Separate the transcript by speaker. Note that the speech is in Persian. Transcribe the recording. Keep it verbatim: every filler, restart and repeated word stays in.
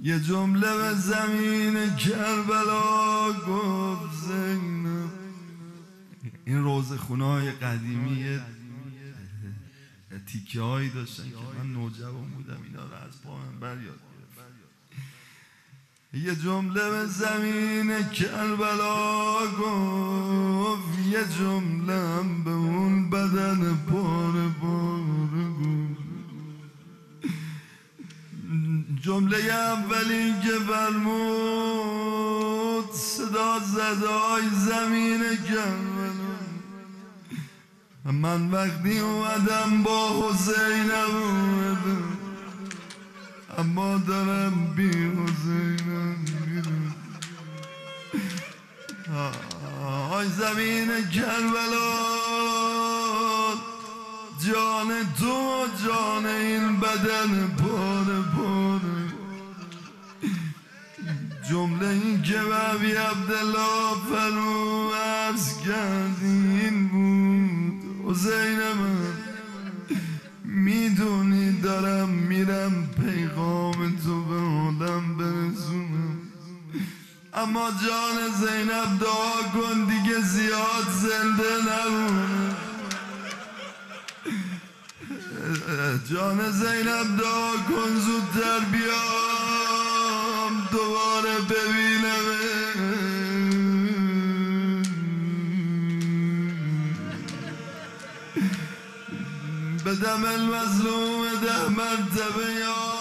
Speaker 1: یه جمله به زمین کربلا گفت زینب. این روزخونه‌های قدیمی تیکه هایی داشتن که من نوجوان بودم اینا رو از پا من بر یاد گرفتم. یه جمله به زمین کربلا گفت، یه جمله هم به اون بدن پاره پاره گفت. جمله اولی که فرمود صدا زدای زمین کربلا. من وقتی اومدم با حسینم اومدم، اما دارم بی حسینم میرم. آی زمین کربلا، جان تو جان این بدن پاره پاره. جمله این که بابی عبدالله فرمو عرض کردی این بود، حسین من میدونی دارم میرم پیغام تو به آدم برسونم، اما جان زینب دعا کن دیگه زیاد زنده نمونه. جان زینب دعا کن زودتر بیام دوباره ببینم. بدم المظلوم ده مرتبه یا